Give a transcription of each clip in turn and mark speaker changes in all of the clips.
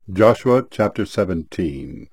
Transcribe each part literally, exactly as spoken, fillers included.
Speaker 1: Joshua chapter seventeen.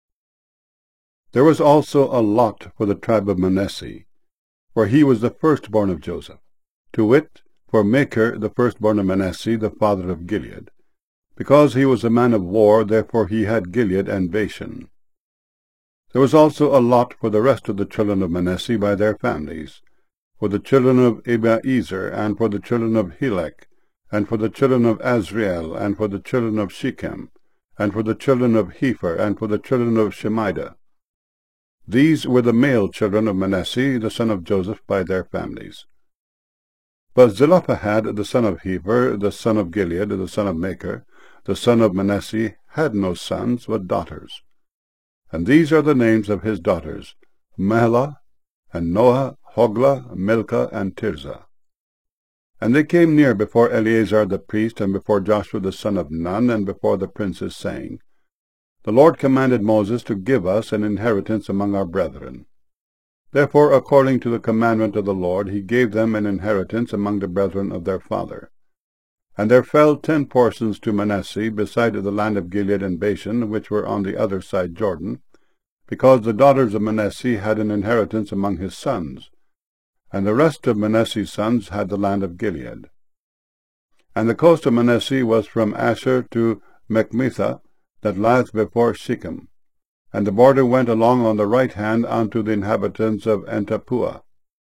Speaker 1: There was also a lot for the tribe of Manasseh, for he was the firstborn of Joseph, to wit, for Machir the firstborn of Manasseh, the father of Gilead. Because he was a man of war, therefore he had Gilead and Bashan. There was also a lot for the rest of the children of Manasseh by their families, for the children of Abiezer, and for the children of Helek, and for the children of Azriel, and for the children of Shechem, and for the children of Hepher, and for the children of Shemida. These were the male children of Manasseh, the son of Joseph, by their families. But Zelophehad, the son of Hepher, the son of Gilead, the son of Machir, the son of Manasseh, had no sons, but daughters. And these are the names of his daughters, Mahlah, and Noah, Hoglah, Milcah, and Tirzah. And they came near before Eleazar the priest, and before Joshua the son of Nun, and before the princes, saying, The Lord commanded Moses to give us an inheritance among our brethren. Therefore, according to the commandment of the Lord, he gave them an inheritance among the brethren of their father. And there fell ten portions to Manasseh, beside the land of Gilead and Bashan, which were on the other side Jordan, because the daughters of Manasseh had an inheritance among his sons. And the rest of Manasseh's sons had the land of Gilead. And the coast of Manasseh was from Asher to Machmethah, that lieth before Shechem. And the border went along on the right hand unto the inhabitants of En-tappuah.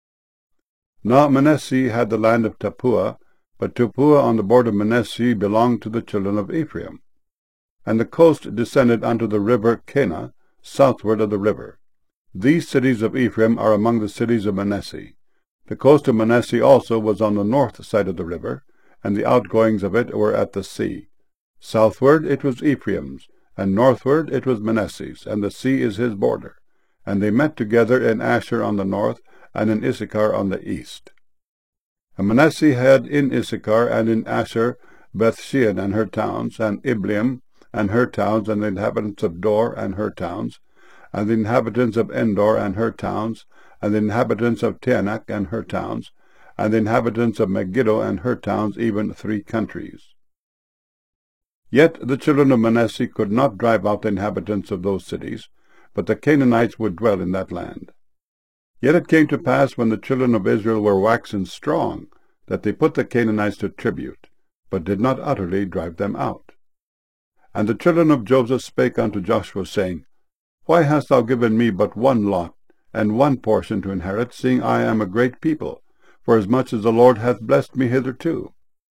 Speaker 1: Now Manasseh had the land of Tappuah, but Tappuah on the border of Manasseh belonged to the children of Ephraim. And the coast descended unto the river Kanah, southward of the river. These cities of Ephraim are among the cities of Manasseh. The coast of Manasseh also was on the north side of the river, and the outgoings of it were at the sea. Southward it was Ephraim's, and northward it was Manasseh's, and the sea is his border. And they met together in Asher on the north, and in Issachar on the east. And Manasseh had in Issachar and in Asher Bethshean and her towns, and Ibleam and her towns, and the inhabitants of Dor and her towns, and the inhabitants of Endor and her towns, and the inhabitants of Taanach and her towns, and the inhabitants of Megiddo and her towns, even three countries. Yet the children of Manasseh could not drive out the inhabitants of those cities, but the Canaanites would dwell in that land. Yet it came to pass, when the children of Israel were waxen strong, that they put the Canaanites to tribute, but did not utterly drive them out. And the children of Joseph spake unto Joshua, saying, Why hast thou given me but one lot, and one portion to inherit, seeing I am a great people, forasmuch as the Lord hath blessed me hitherto?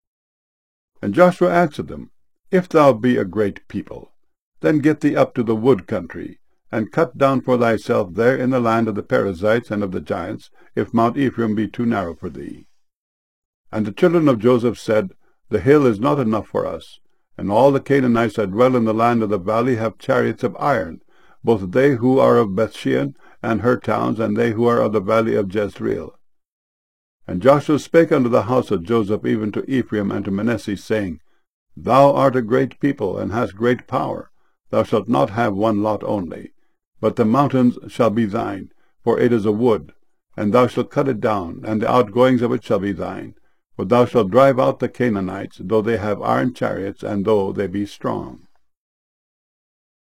Speaker 1: And Joshua answered them, If thou be a great people, then get thee up to the wood country, and cut down for thyself there in the land of the Perizzites and of the giants, if Mount Ephraim be too narrow for thee. And the children of Joseph said, The hill is not enough for us, and all the Canaanites that dwell in the land of the valley have chariots of iron, both they who are of Bethshean and her towns, and they who are of the valley of Jezreel. And Joshua spake unto the house of Joseph, even to Ephraim and to Manasseh, saying, Thou art a great people, and hast great power. Thou shalt not have one lot only, but the mountains shall be thine, for it is a wood, and thou shalt cut it down, and the outgoings of it shall be thine. For thou shalt drive out the Canaanites, though they have iron chariots, and though they be strong.